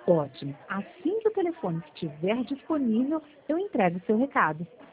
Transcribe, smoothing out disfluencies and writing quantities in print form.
Ótimo. Assim que o telefone estiver disponível, eu entrego o seu recado.